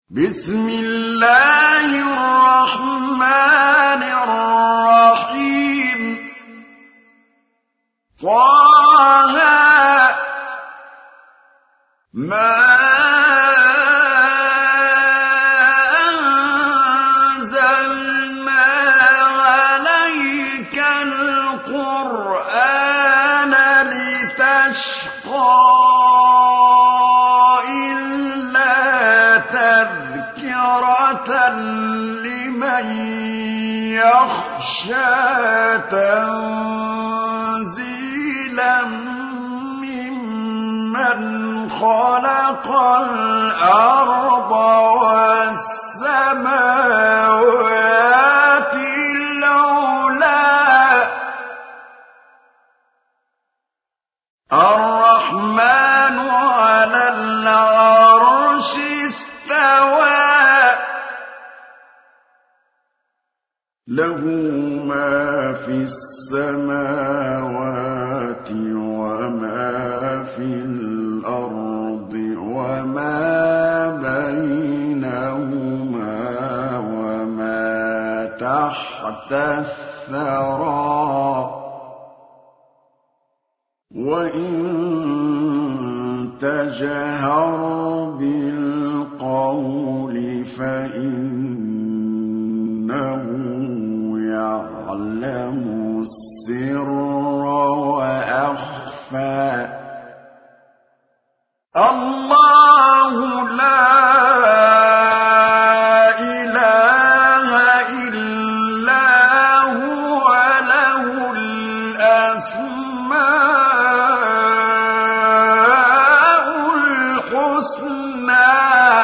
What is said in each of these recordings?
بسم الله الرحمن الرحيم طه ما أنزلنا عليك القرآن لتشقى لمن يخشى تنزيلا ممن خلق الأرض والسماوات العلى الرحمن على العرش استوى له ما في السماوات وما في الأرض وما بينهما وما تحت الثرى وإن تجهر بالقول فإنه يعلم السر وأخفى الله لا إله إلا هو له الأسماء الحسنى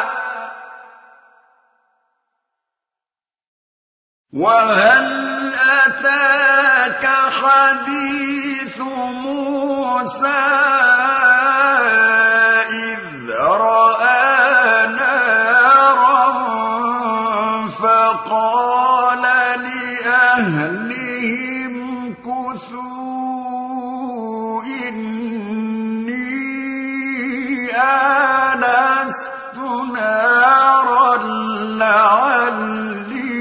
وهل أتاك حديث موسى إذ رأى نارا فقال لأهلهم كثوا إني آنست نارا لعلي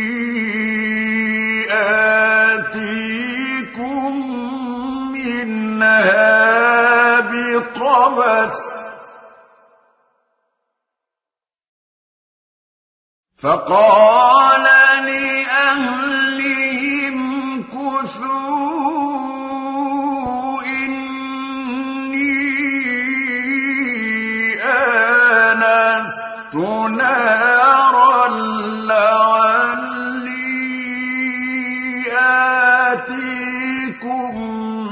آتيكم منها بقبس فقال لأهلهم كثوا إني آنست نارا آتيكم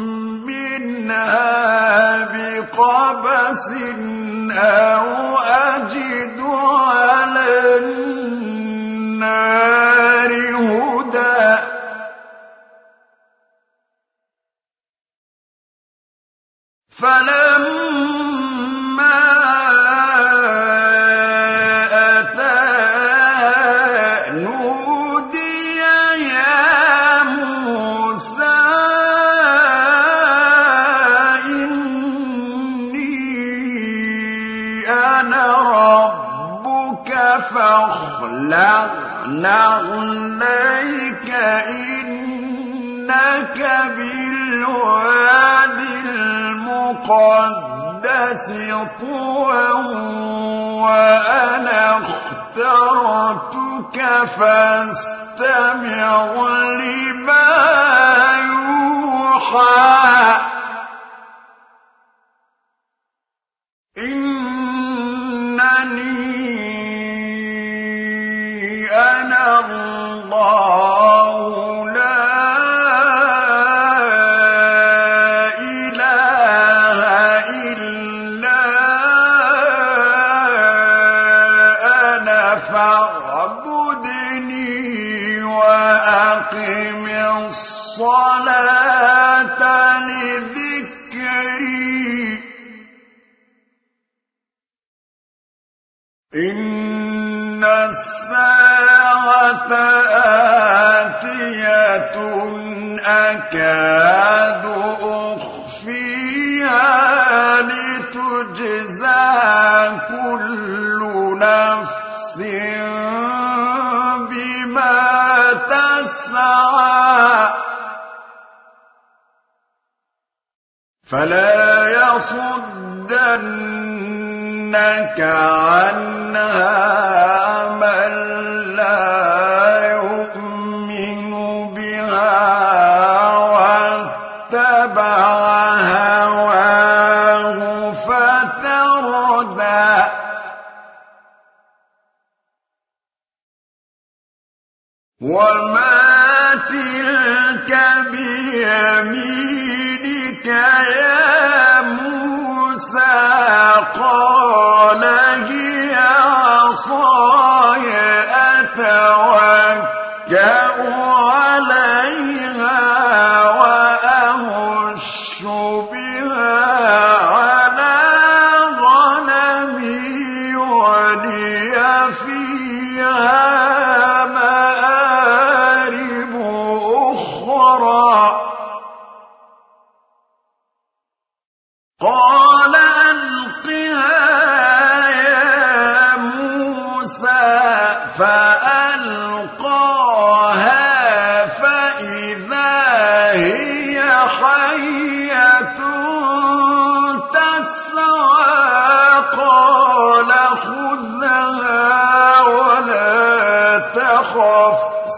منها بقبس أو أجد على النار هدى فلما أتى نودي يا موسى إني أنا ربك فاخلع نعليك إنك بالوادي المقدس طوى وأنا اخترتك فاستمع لما يوحى إنني أنا الله لا إله إلا أنا فاعبدني وأقم الصلاة لذكري إن الساعة آتية أكاد أخفيها لتجزى كل نفس بما تسعى فلا يصدنك عنها من لا يؤمن بها واتبع هواه فتردى وما تلك بيمينك يا موسى قال هي عصاي أتوكأ عليها وأهش بها على غنمي ولي فيها مآرب أخرى قال ألقها يا موسى فألقاها فإذا هي حية تسعى قال خذها ولا تخف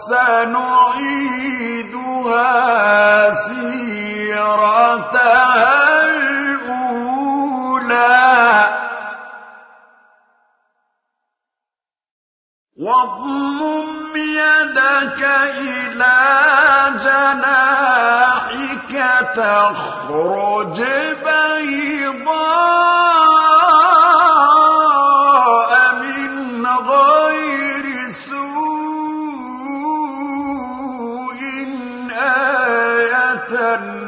سنعيدها سيرتها واضمم يدك إلى جناحك تخرج بيضاء من غير سوء آية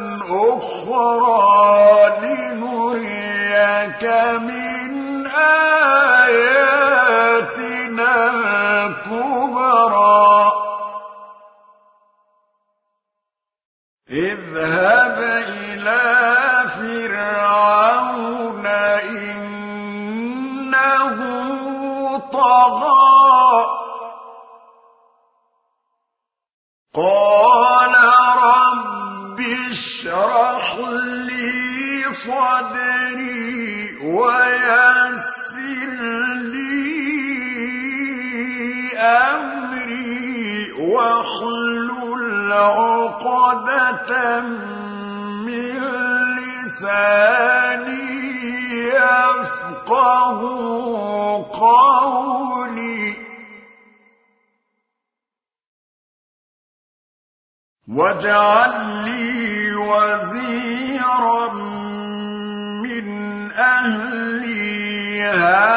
أخرى لنريك من آياتنا الكبرى اذهب إلى فرعون إنه طغى قال رب اشرح لي صدري ويسر لي أمري واحلل عقدة من لساني يفقه قولي واجعل لي وزيرا من أهلي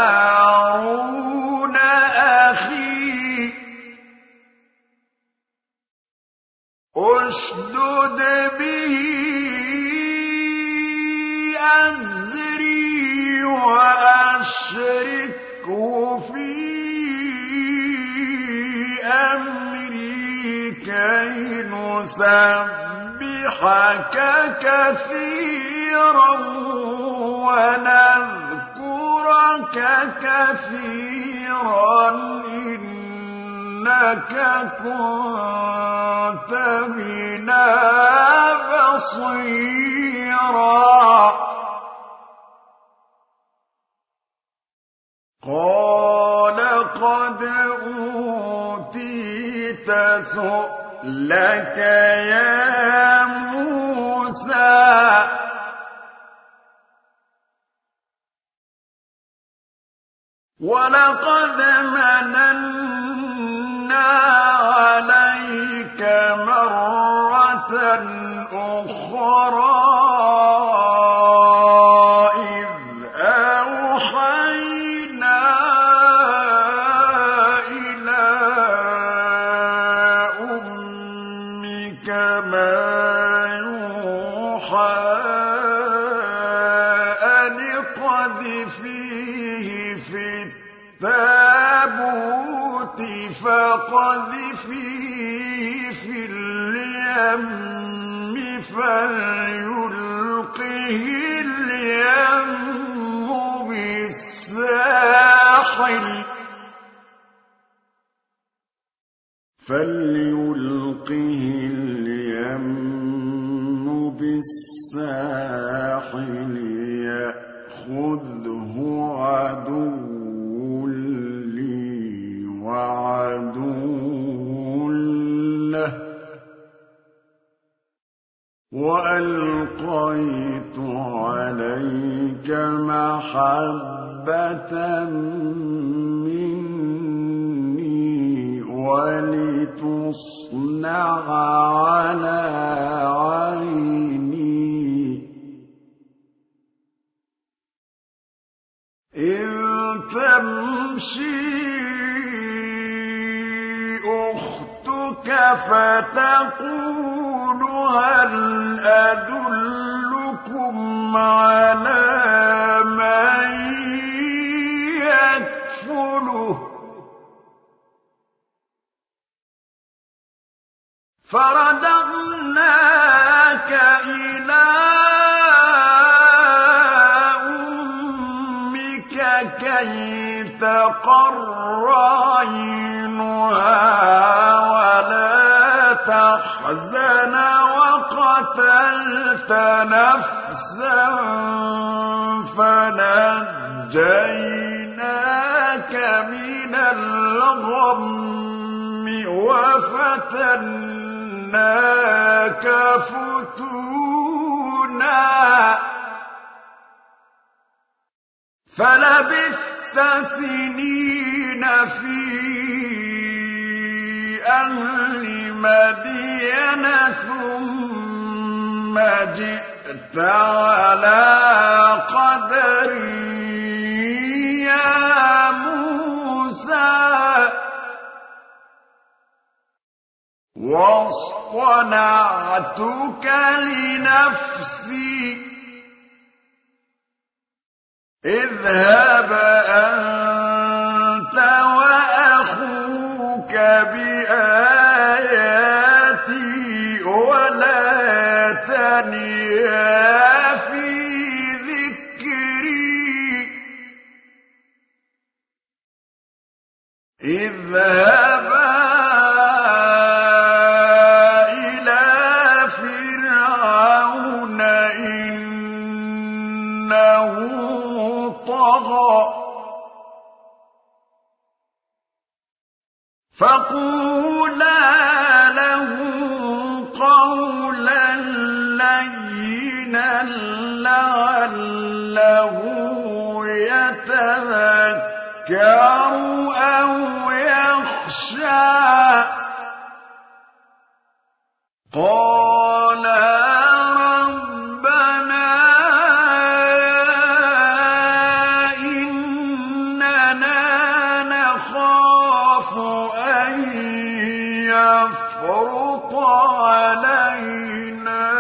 هارون أخي أشدد به أزري وأشركه في أمري كي نسبحك كثيرا ونذكرك كثيرا إنك كنت بنا بصيرا قال قد أوتيت سؤلك يا موسى ولقد مننا عليك مرة أخرى إذ أوحينا إلى أمك ما يوحى أن اقذفيه في التابوت فقذفيه في اليم فليلقه اليم بالساحل فليلقه اليم بالساحل يأخذه عدو لي وعدو له وألقيت عليك محبة مني ولتصنع على عيني إذ تمشي أختك فتقول هل أدلكم على من يكفله فرددناك إلى أمك كي تقر عينها ولا تحزن وقتلت نفسا فنجيناك من الغم وفتناك فتونا فلبثت سنين في أهل مدين ثم جئت على قدري يا موسى واصطنعتك لنفسي اذهب أنت وأخوك بآياتي ولا تنيا في ذكري اذهبا إلى فرعون إنه طغى فقولا له قولا لينا لعله يتذكر أو يخشى قالا ربنا إننا نخاف أن يفرط علينا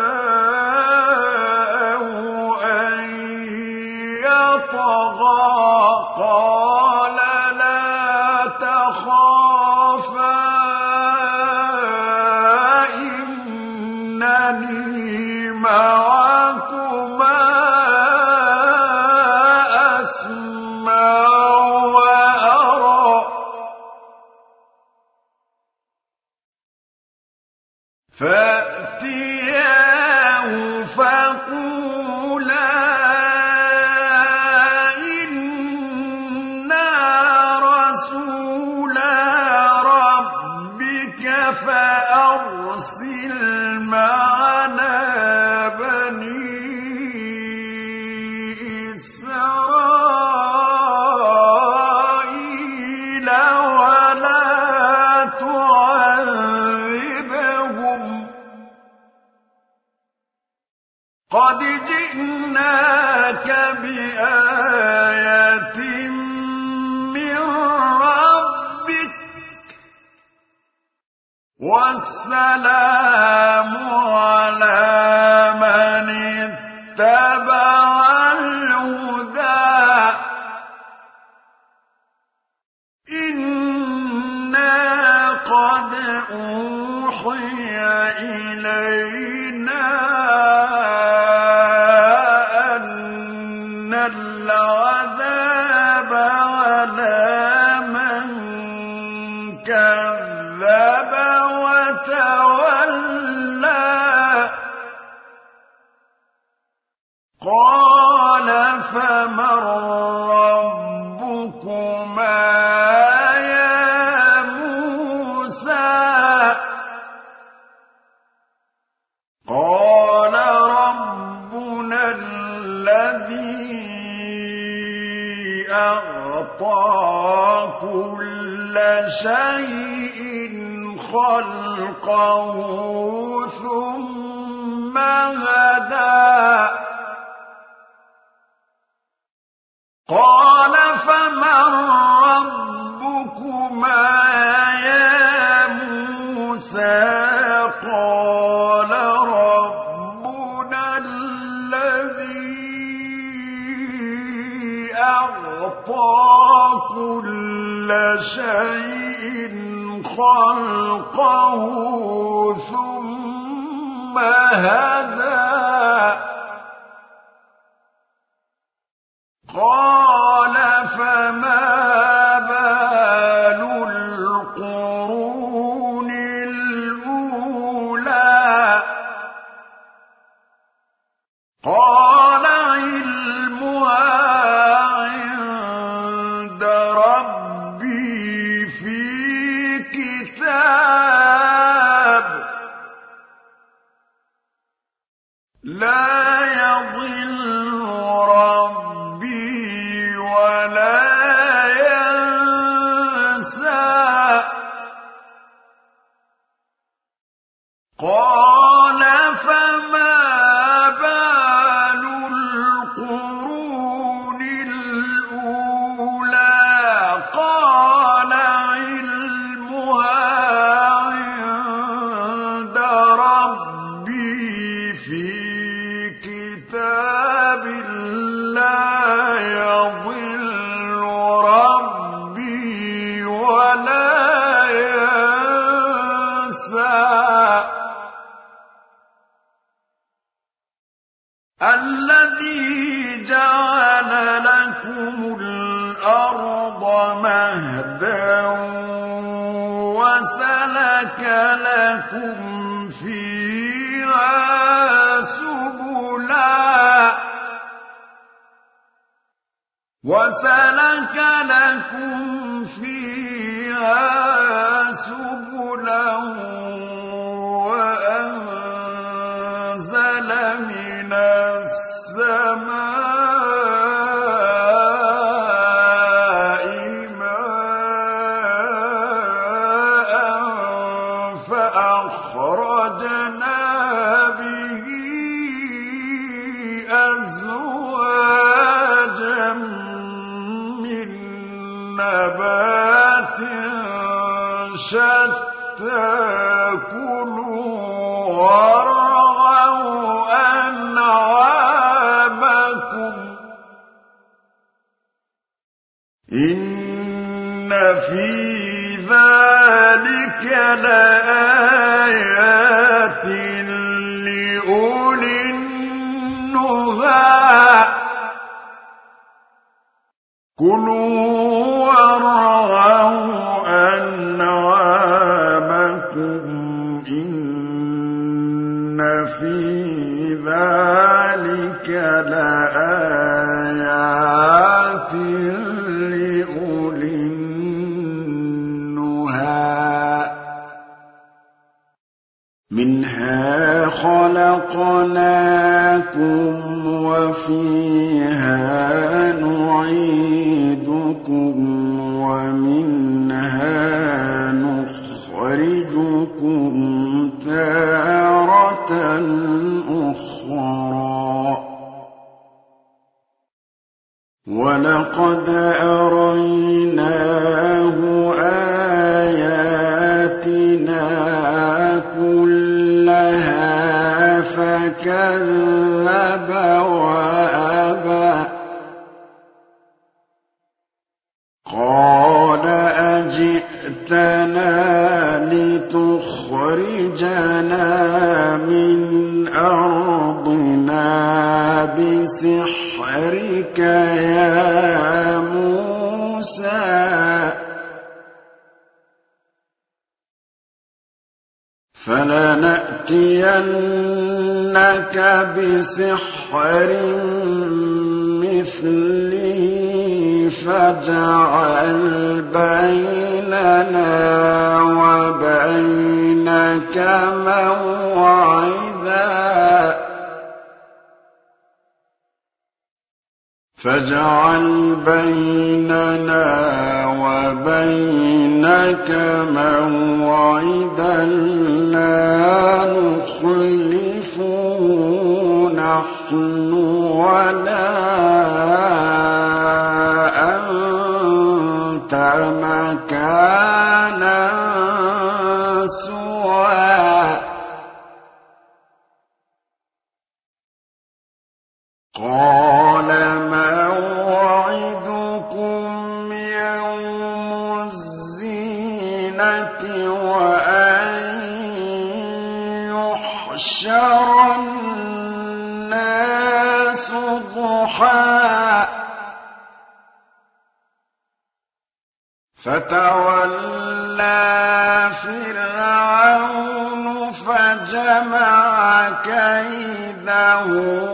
أو أن يطغى قال لا تخافا إنني معكما أسمع وأرى فأتياه فقولا إنا رسولا ربك فأرسل معنا بني إسرائيل ولا تعذبهم قد جئناك بآية من ربك والسلام على من اتبع الهدى إنا قد أوحي إلينا أن العذاب على من كذب أعطى كل شيء خلقه ثم هدى قال فمن ربكما يا موسى قال ربنا الذي أعطى كل شيء خلقه ثم هدى قال فما بال القرون الأولى قال علمها عند ربي في كتاب لا يضل ربي ولا ينسى قال فما بال القرون الأولى قال علمها عند ربي في كتاب لا يضل ربي ولا ينسى الذي جعل لكم الأرض مهدا وسلك لكم فيها سبلا وأنزل من السماء ماء فأخرجنا به أزواجا من نبات شتى كلوا وارعوا أنعامكم إن في ذلك لآيات لأولي النهى كلوا وارعوا أنعامكم إن في ذلك لآيات لأولي النهى منها خلقناكم وفيها نعيدكم ومنها نخرجكم تارة أخرى ولقد أريناه آياتنا كلها فكذب وأبى قال أجئتنا لتخرجنا من أرضنا بسحرك يا موسى فلنأتينك بسحر مثله فاجعل بيننا وبينك موعدا فاجعل بيننا وبينك موعدا لا نخلفه نحن ولا أنت مكانا سوى. قال موعدكم يوم الزينة وأن يحشر الناس ضحى فتولى فرعون فجمع كيده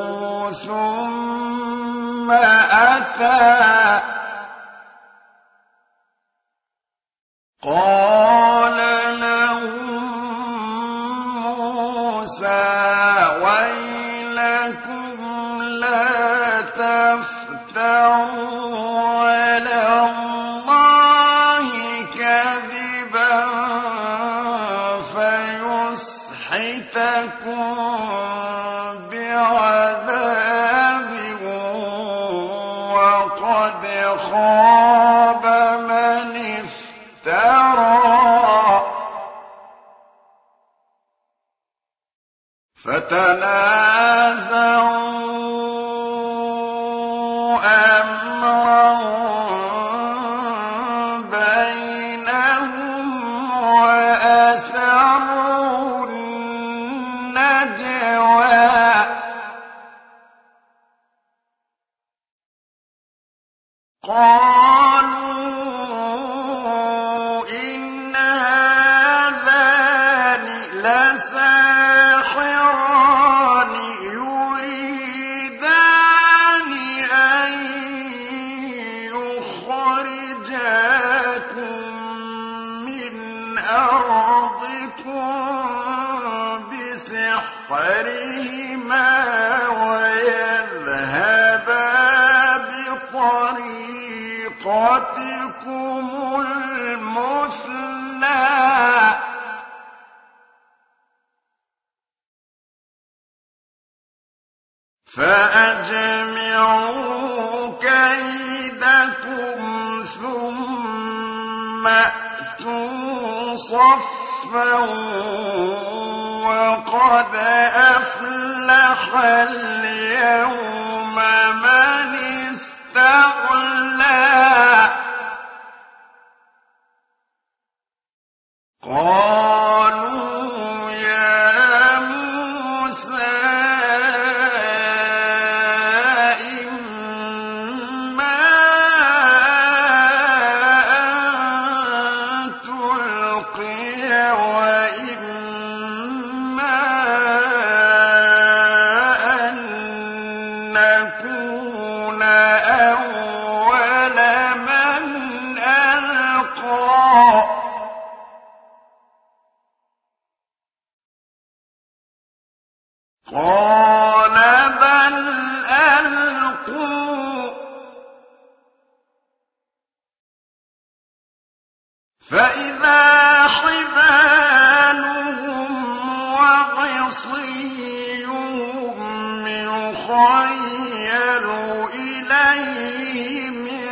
ثم أتى قال لهم موسى ويلكم لا تفتروا على الله كذبا فيسحتكم بعذاب وقد خاب من افترى. فتنازعوا أمرهم بينهم وأسروا النجوى قالوا إن هذان لساحران يريدان أن يخرجاكم من أرضكم بسحرهما ويذهبا بطريقتكم المثلى فأجمعوا كيدكم ثم أتوا صفا وقد أفلح اليوم من استغنى. قالوا يا موسى إما أن تلقي وإما أن نكون أول من ألقى. قال بل ألقوا فإذا حبالهم وعصيهم يخيل إليه من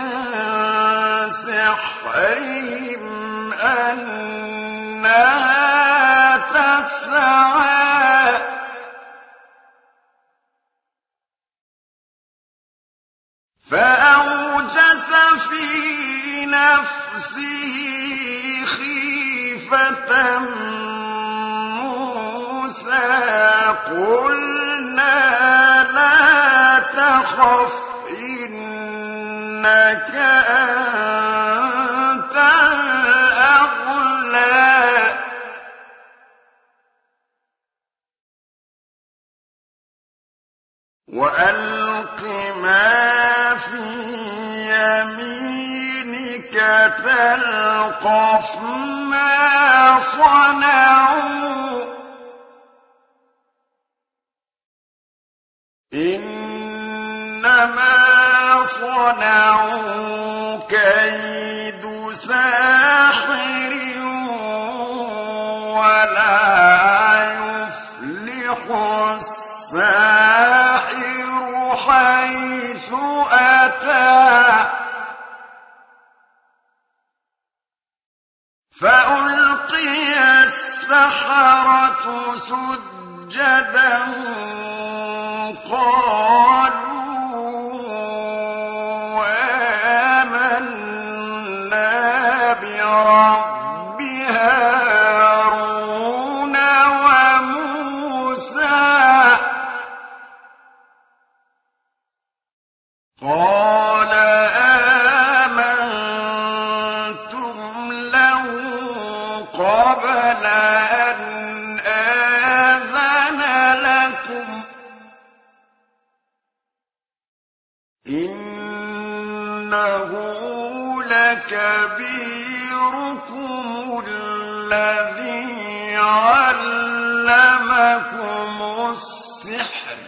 سحرهم أنها تسعى فأوجس في نفسه خيفة موسى قلنا لا تخف إنك أنت الأعلى وألق ما في يمينك تلقف ما صنعوا إنما صنعوا كيد ساحر ولا يفلح الساحر حيث أتى فألقي السحرة سجدا قالوا آمنا برب هارون وموسى قال آمنتم له قبل أن آذن لكم إنه لكبيركم الذي علمكم السحر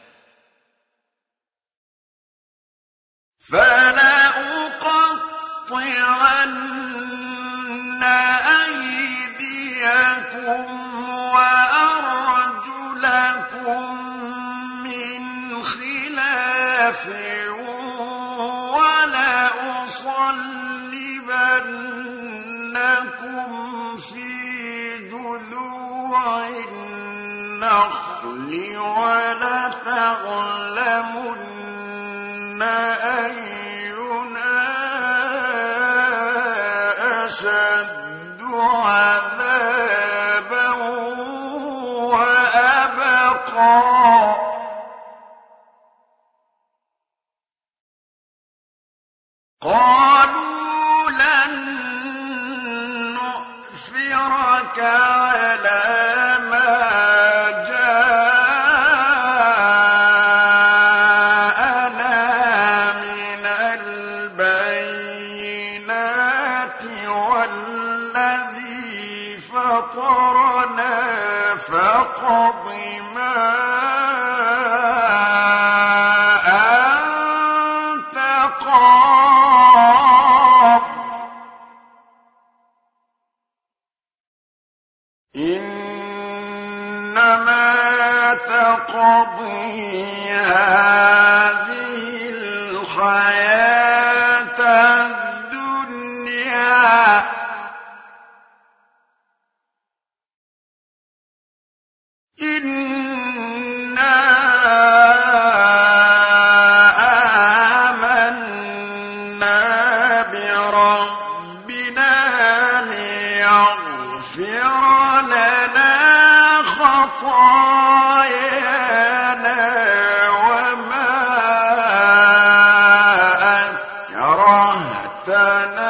فلأقطعن أيديكم وأرجلكم من خلاف ولأصلبنكم في جذوع النخل ولتعلمن أينا أشد عذابا وأبقى قالوا لن نؤثرك على ما جاءنا من البينات والذي فطرنا فاقض ما أنت قاض إنما تقضي هذه الحياة الدنيا إنا آمنا بربنا ليغفر لنا خطايانا وما أكرهتنا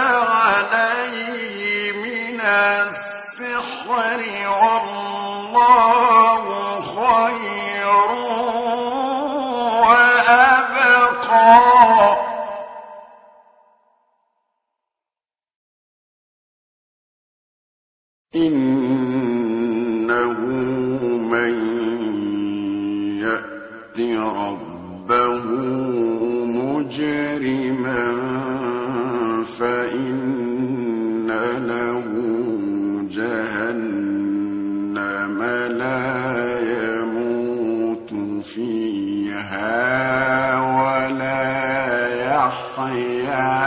عليه من السحر والله خير وأبقى إنه من يأت ربه مجرما فإن له جهنم لا يموت فيها ولا يحيا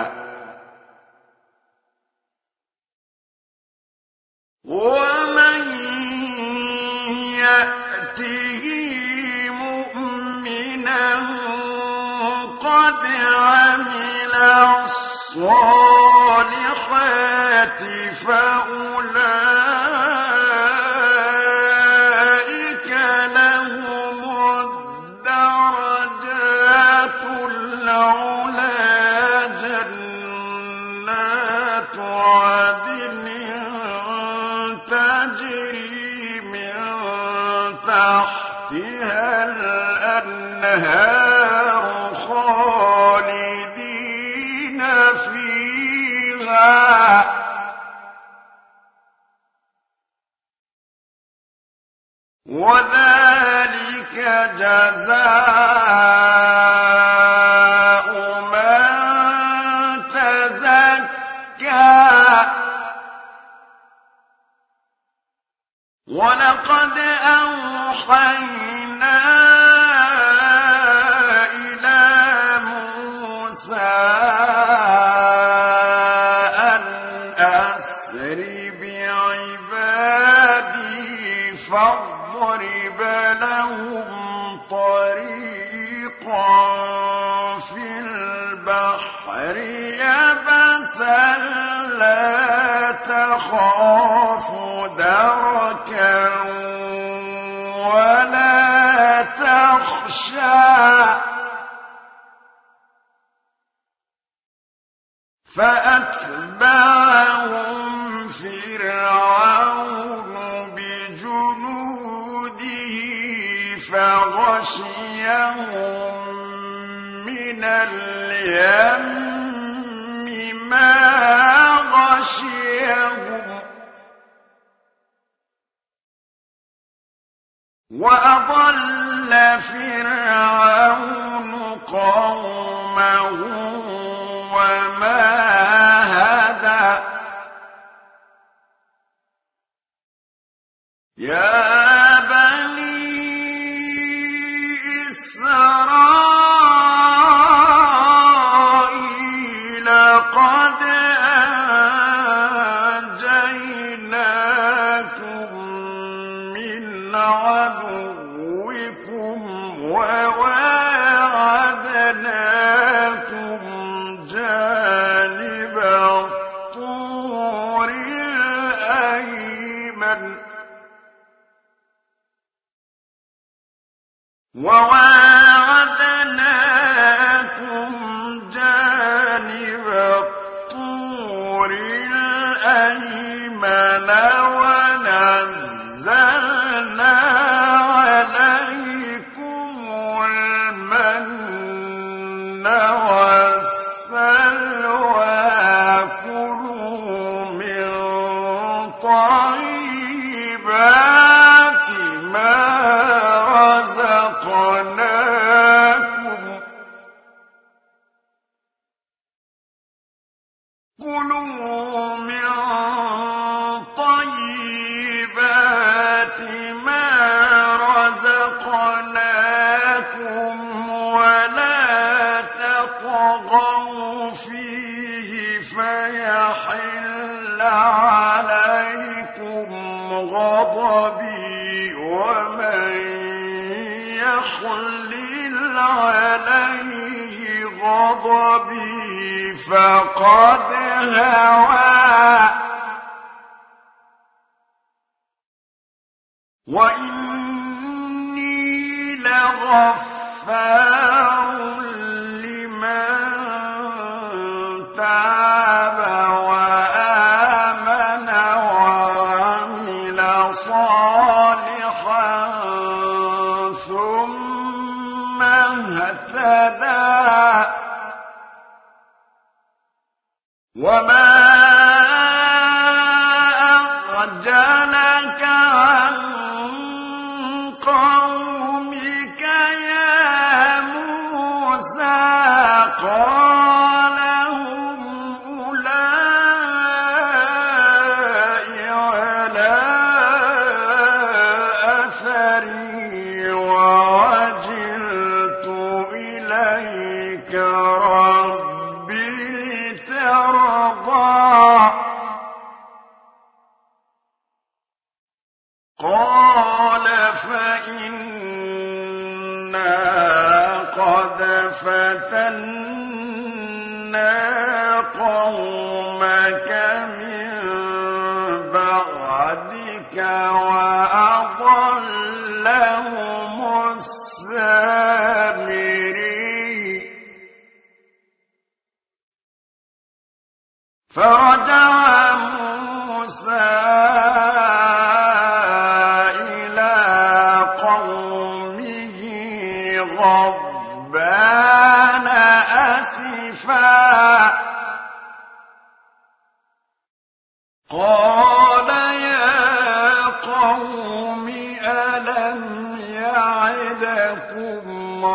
ومن يأته مؤمنا قد عمل الصالحات فأولئك لهم الدرجات العلى جنات عدن تجري من تحتها الأنهار خالدين فيها وذلك جزاء زكا ولقد أوحينا إلى موسى أن أسر بعبادي فاضرب لهم طريقا في البحر يبسا لا تخاف دركا ولا تخشى فأتبعهم فرعون بجنوده فغشيهم من اليم ما غشيهم وأضل فرعون قومه وما هدى يا بني إسرائيل قد أنجيناكم من عدوكم وواعدناكم جانب الطور الأيمن ونزلنا عليكم المن والسلوى كلوا من طيبات ما رزقناكم ولا تطغوا فيه فيحل عليكم غضبي ومن يحلل عليه غضبي فقد هوى وإني لغفار لمن تاب وآمن وعمل صالحا ثم اهتدى وما أعجلك عن قومك يا موسى قال هم أولئك على أثري وعجلت إليك ربي لترضى قال فإنا قد فتنا قومك من بعدك وأضلهم السامري فرجع موسى غضبان أسفا قال يا قوم ألم يعدكم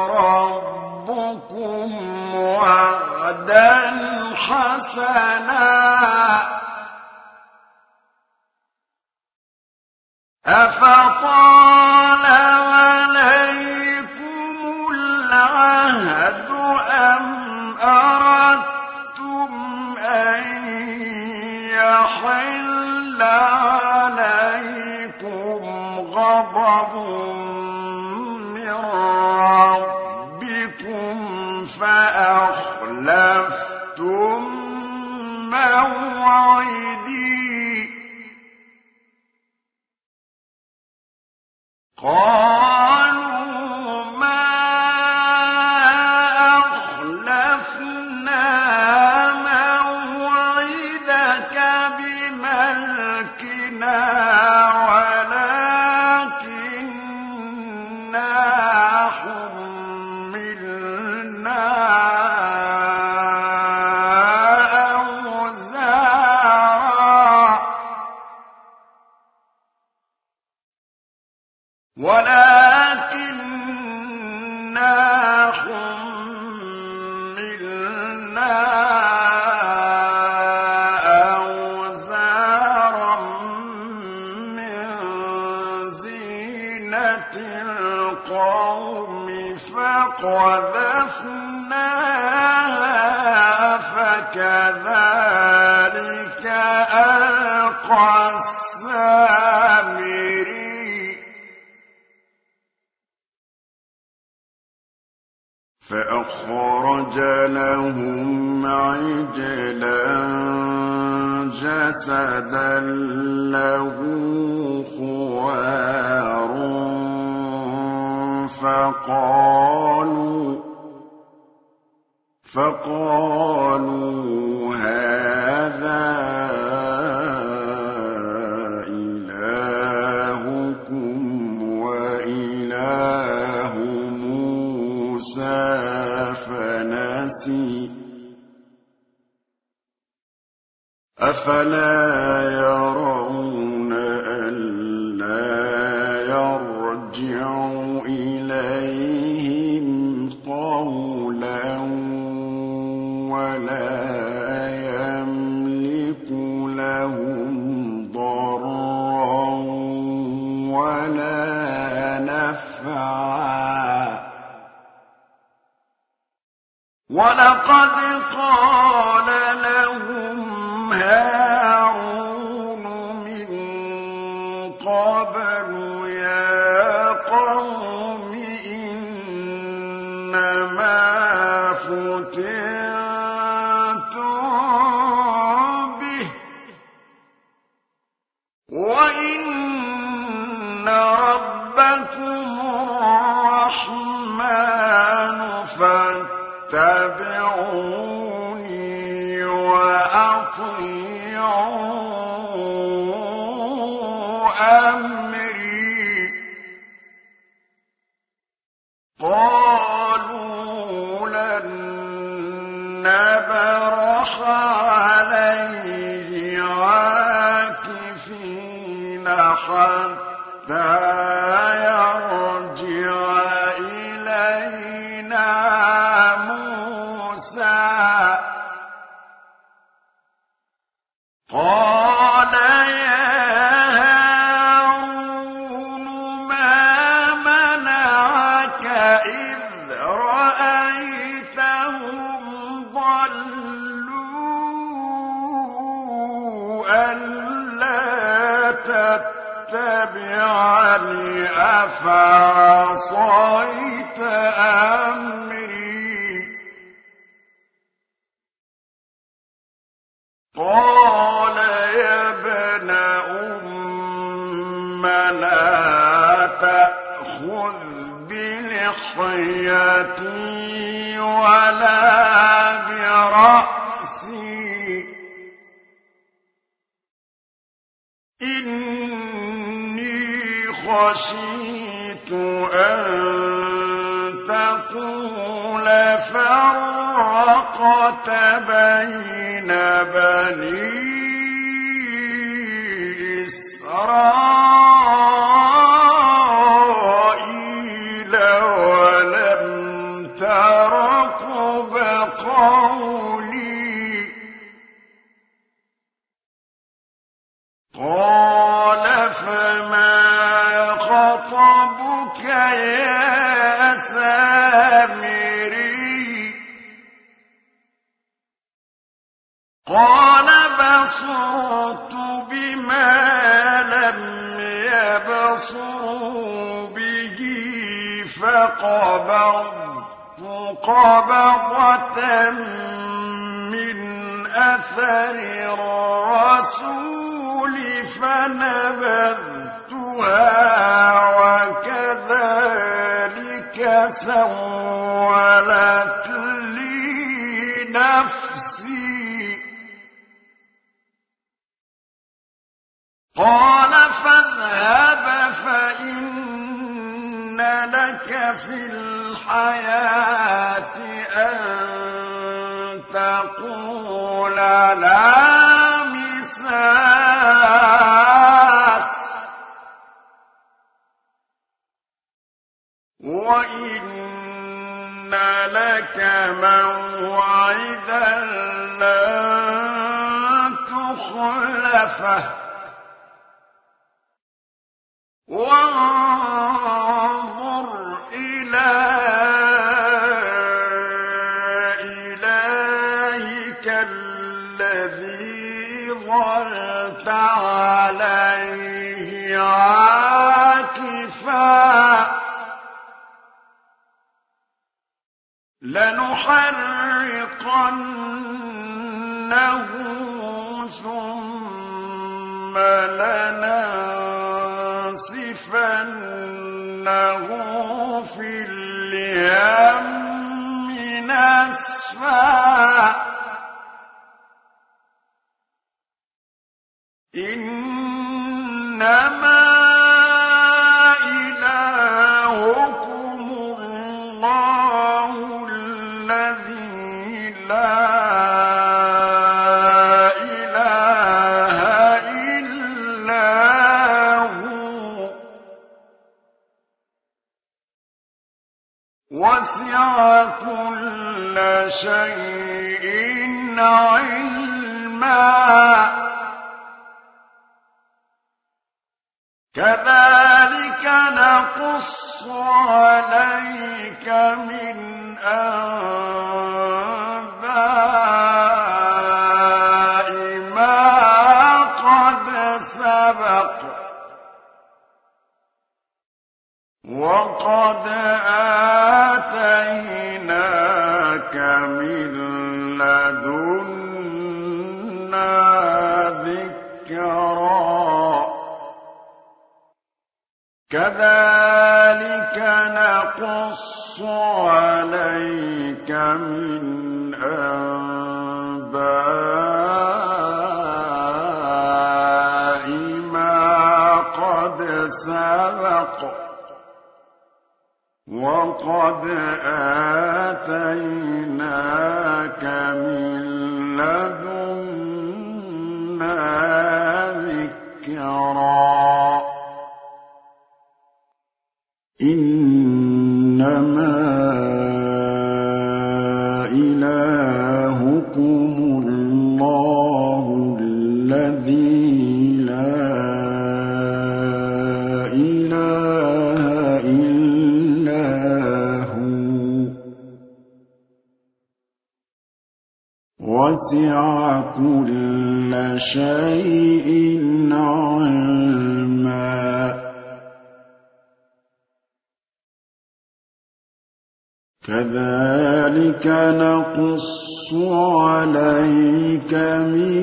ربكم وعدا حسنا أفطال عليكم العهد أم أردتم أن يحل عليكم غضب من ربكم فأخلفتم موعدي قالوا ما أخلفنا موعدك بملكنا ولكننا حملنا أوزارا من زينة القوم فقذفناها فكذلك ألقى السامري فأخرج لهم عجلا جسدا له خوار فقالوا هذا إلهكم وإله موسى فنسي أفلا يرون ألا يرجع إليهم قولا ولا يملك لهم ضرا ولا نفعا ولقد قال لهم هارون من قبل يا قوم إنما فتنتم به وإن ربكم الرحمن فاتبعوني وأطيعوا أمري قالوا لن نبرح عليه عاكفين حتى يرجع إلينا موسى قال يا هارون ما منعك إذ رأيتهم ضلوا ألا تتبعني أفعصيت أمري قال يا ابن أم لا تأخذ بلحيتي ولا برأسي إني خشيت أن تقول فرقت بين بني إسرائيل ولم ترقب قولي قال فما يا سامري قال بصرت بما لم يبصروا به فقبضت قبضة من أثر الرسول فنبذتها وكذلك سولت لي نفسي قال فاذهب فإن لك في الحياة أن تقول لا مساس وإن لك موعدا لن تخلفه وانظر إلى إلهك الذي ظلت عليه عاكفا لنحرقنه ثم لننسفنه في اليم نسفا إنما إلهكم الله الذي لا إله إلا هو وسع كل شيء علما كذلك نقص عليك من أنباء ما قد سبق وقد آتيناك من لدنا ذكرا كذلك نقص عليك من أنباء ما قد سبق وقد آتيناك من لدنا ذكرا إنما إلهكم الله الذي لا إله إلا هو وسع كل شيء علما كذلك نقص عليك من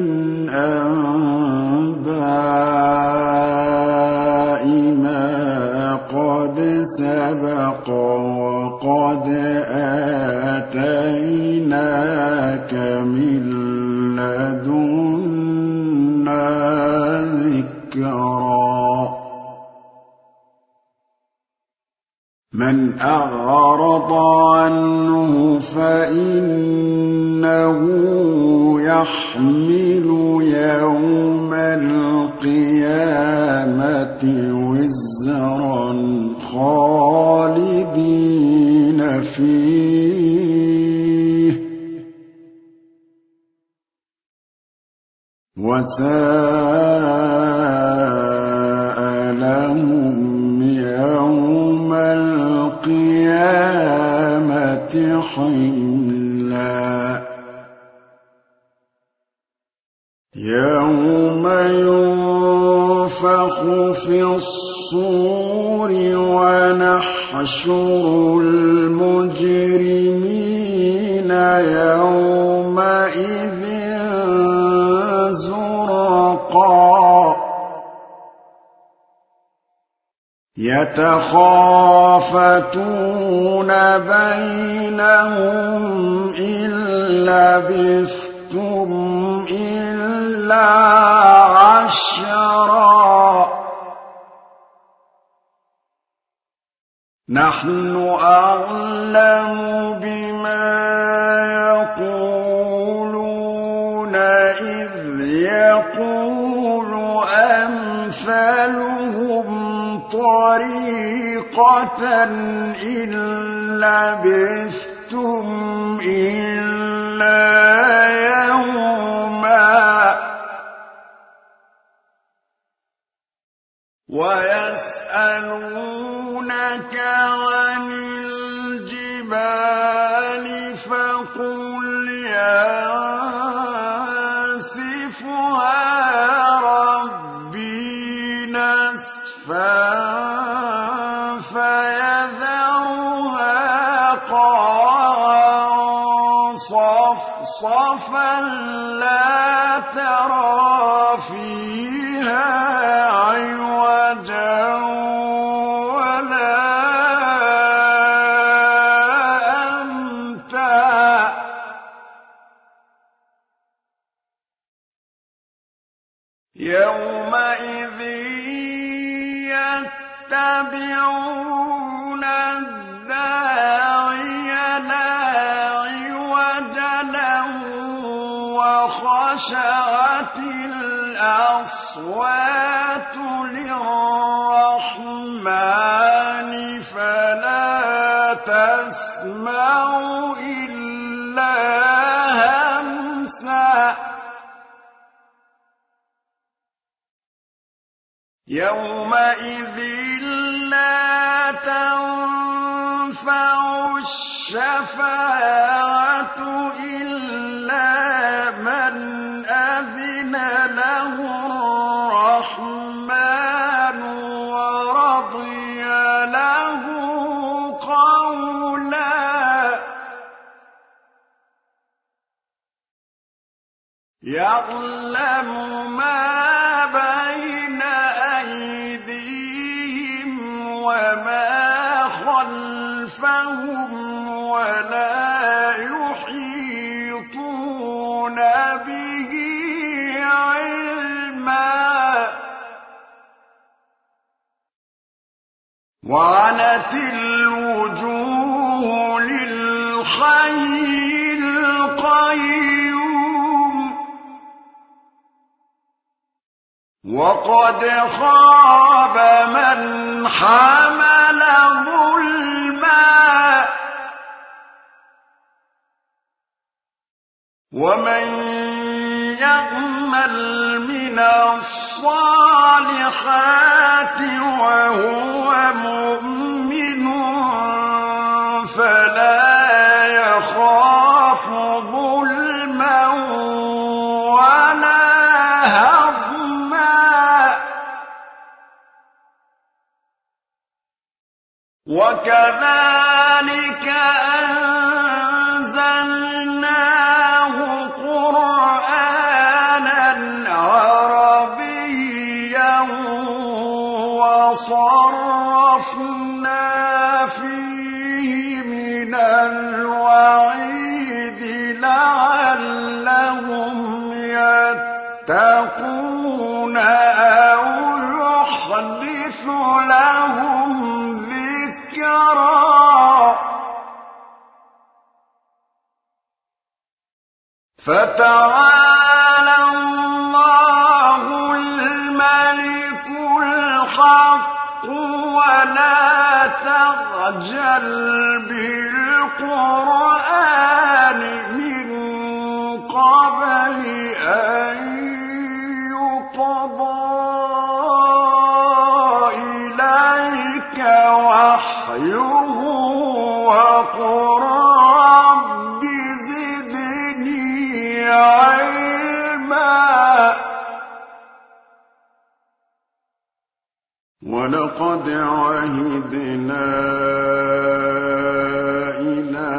أنباء ما قد سبق وقد آتيناك من لدنا ذكرا من أعرض عنه فإنه يحمل يوم القيامة وزرا خالدين فيه وساء لهم يوم حِمْلًا يَوْمَ يُنفَخُ فِي الصُّورِ وَنَحْشُرُ الْمُجْرِمِينَ يَوْمَئِذٍ زُرْقًا يَتَخَافَتُونَ بَيْنَهُمْ إِن لَّبِثْتُمْ إِلَّا عَشْرًا نَّحْنُ أَعْلَمُ بِمَا يَقُولُونَ إِذْ يَقُولُ أَمْثَلُهُمْ طَرِيقَةً إِن لَّبِثْتُمْ إِلَّا يَوْمًا وَيَسْأَلُونَكَ عَنِ الْجِبَالِ فَقُلْ يَنسِفُهَا رَبِّي نَسْفًا فَيَذَرُهَا قَاعًا صَفْصَفًا لَّا تَرَىٰ فِيهَا عِوَجًا وَلَا أَمْتًا يَوْمَئِذٍ يَتَّبِعُونَ الدَّاعِيَ لَا عِوَجَ لَهُ وَخَشَعَتِ الْأَصْوَاتُ لِلرَّحْمَنِ فَلَا تَسْمَعُ إِلَّا هَمْسًا يَوْمَئِذٍ لَّا تَنفَعُ الشَّفَاعَةُ إِلَّا مَنْ أَذِنَ لَهُ الرَّحْمَنُ وَرَضِيَ لَهُ قَوْلًا يَعْلَمُ مَا بَيْنَ أَيْدِيهِمْ وَمَا خَلْفَهُمْ وَلَا يُحِيطُونَ بِهِ عِلْمًا وَعَنَتِ الْوُجُوهُ لِلْحَيِّ الْقَيُّومِ وَقَدْ خَابَ مَنْ حَمَلَ ظُلْمًا وَمَن يَعْمَلْ مِنَ الصَّالِحَاتِ وَهُوَ مُؤْمِنٌ فَلَا يَخَافُ ظُلْمًا وَلَا هَضْمًا وَكَذَلِكَ أَنزَلْنَاهُ قُرْآنًا عَرَبِيًّا وَصَرَّفْنَا فِيهِ مِنَ الْوَعِيدِ لَعَلَّهُمْ يَتَّقُونَ أَوْ يُحْدِثُ لَهُمْ ذِكْرًا فَتَعَالَى اللَّهُ الْمَلِكُ الْحَقُّ وَلَا تَعْجَلْ بِالْقُرْآنِ مِن قَبْلِ أَن يُقْضَىٰ إِلَيْكَ وَحْيُهُ وَقُل ولقد عهدنا إلى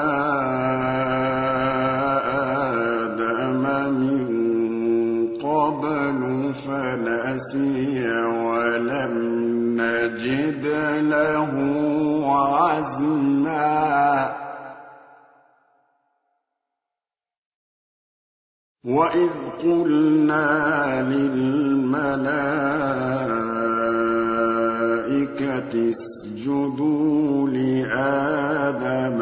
آدم من قبل فنسي ولم نجد له عزما وإذ قلنا للملائكة اسجدوا لآدم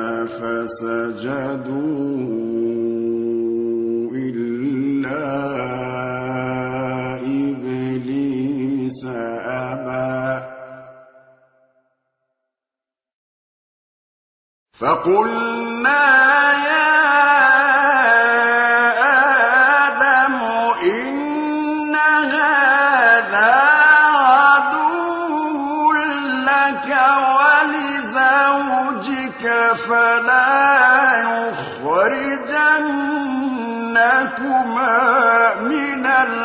فسجدوا إلا إبليس أبى فقلنا يا آدم إن هذا عدو لك ولزوجك فلا يخرجنكما من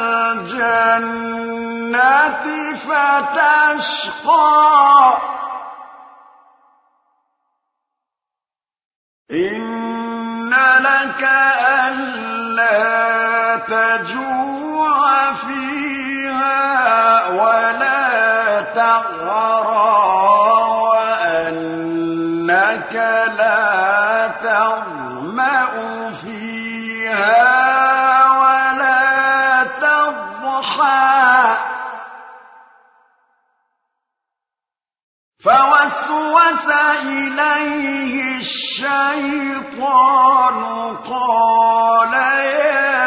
الجنة فتشقى إن لك ألا تجوع فيها ولا تعرى وأنك لا تظمأ فيها ولا تضحى فوسوس إليه الشيطان قال يا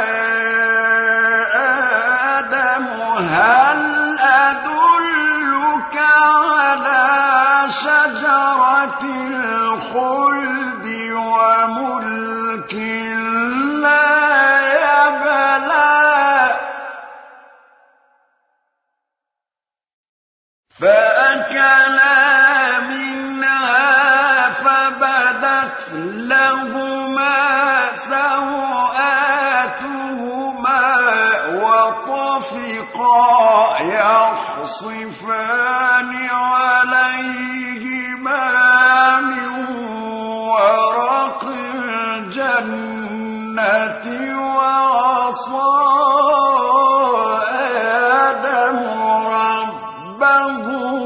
آدم هل أدلك على شجرة الخلد وملك لا يبلى فأكلا منها فبدت لهما سوآتهما وطفقا يخصفان عليهما من ورق الجنة وعصى آدم ربه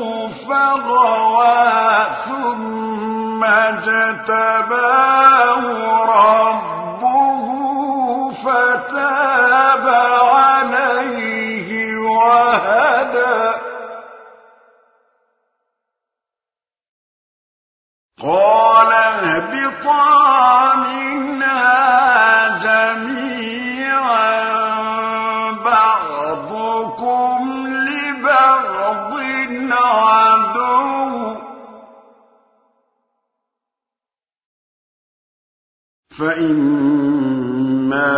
فغوى ثم اجتباه ربه فتاب عليه وهدى قال اهبطا منها جميعا بعضكم لبعض عدو فإما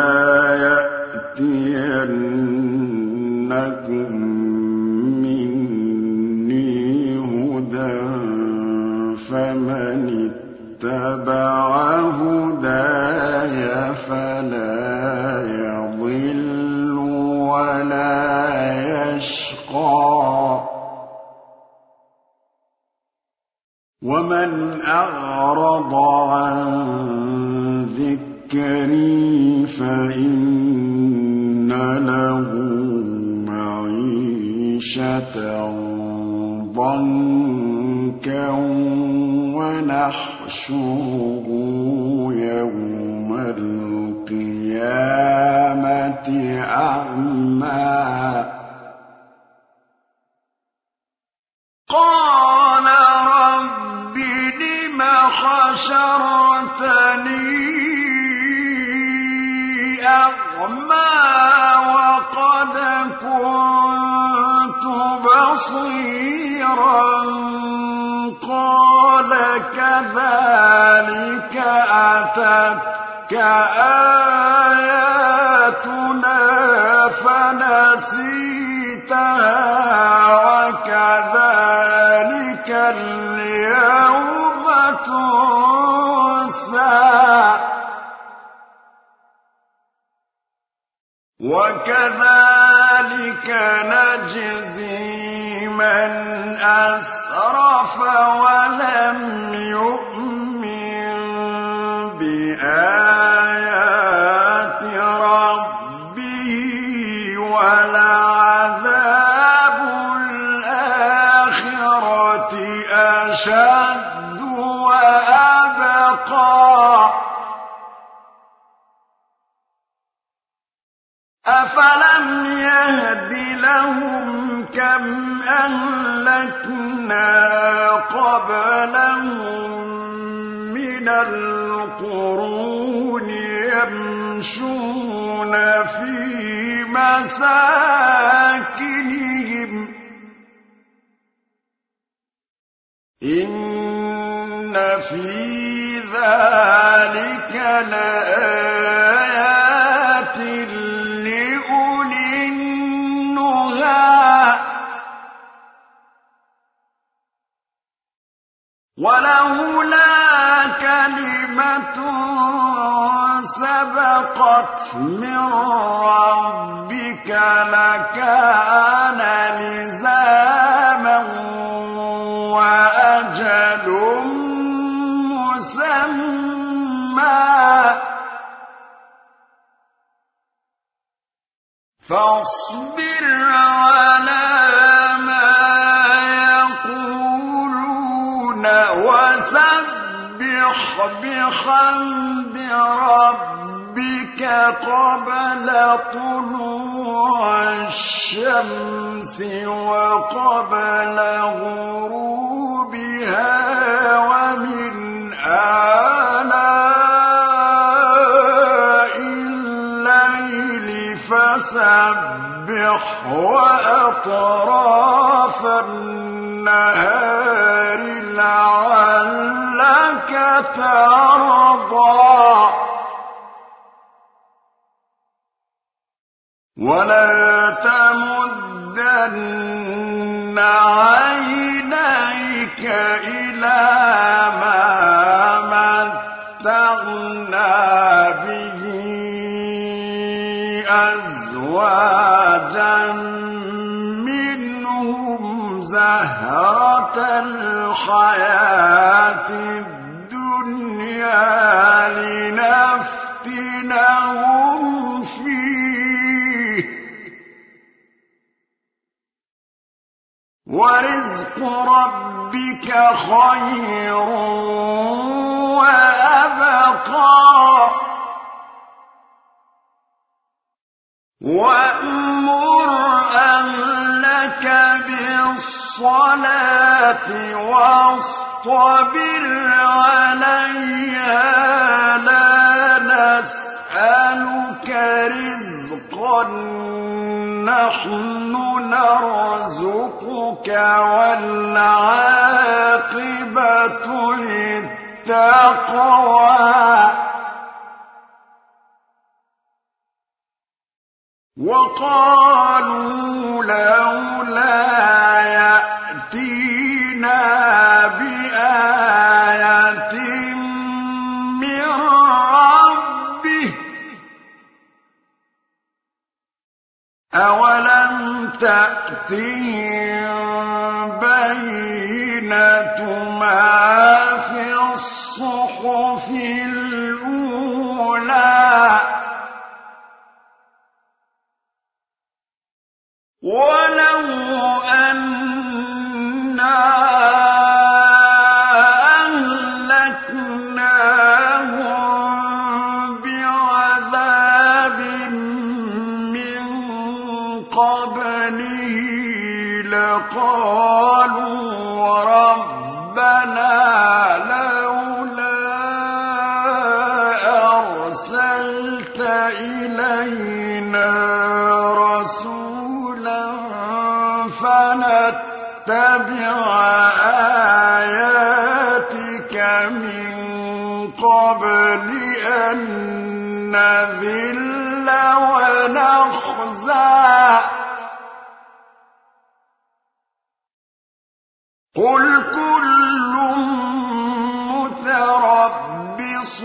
يأتينكم مني هدى فمن اتبع هداي فلا يضل ولا يشقى ومن أعرض عن ذكري فإن له معيشة ضنكا ونحشره يوم القيامة أعمى قال رب لم حشرتني أعمى وقد كنت بصيرا قال كذلك أتتك آياتنا فنسيتها وكذلك اليوم تنسى وكذلك نجزي من أسرف ولم يؤمن بآيات ربه ولعذاب الآخرة أشد وأبقى أفلم يهد لهم كم أهلكنا قبلهم من القرون يمشون في مساكنهم إن في ذلك لآيات لأولي النهى ولولا كلمة سبقت من ربك لكان لزاما وأجل مسمى فاصبر على ما يقولون وسبح بحمد ربك قبل طلوع الشمس وقبل غروبها ومن آلاء الليل فسبح وأطراف النهار لعلك ترضى ولا تمدن عينيك إلى ما متعنا به أزواجا منهم زهرة الحياة الدنيا لنفتنهم فيه ورزق ربك خير وأبقى وأمر أهلك بالصلاة واصطبر عليها لا نسألك رزقا نحن نرزقك والعاقبة للتقوى وقالوا لولا يأتينا بآية من ربه أولم تأتهم بينة ما في الصحف الأولى ولو أنا أهلكناهم بعذاب من قبله لقالوا ربنا لولا أرسلت إلينا فنتبع آياتك من قبل أن نذل ونخزى قل كل متربص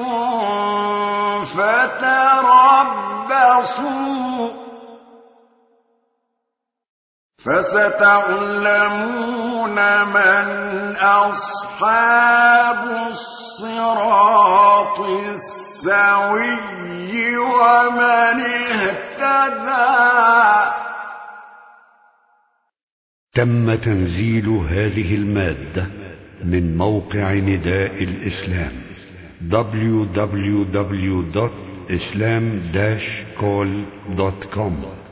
فتربصوا فستعلمون من أصحاب الصراط السوي ومن اهتدى. تم تنزيل هذه المادة من موقع نداء الإسلام www.islam-call.com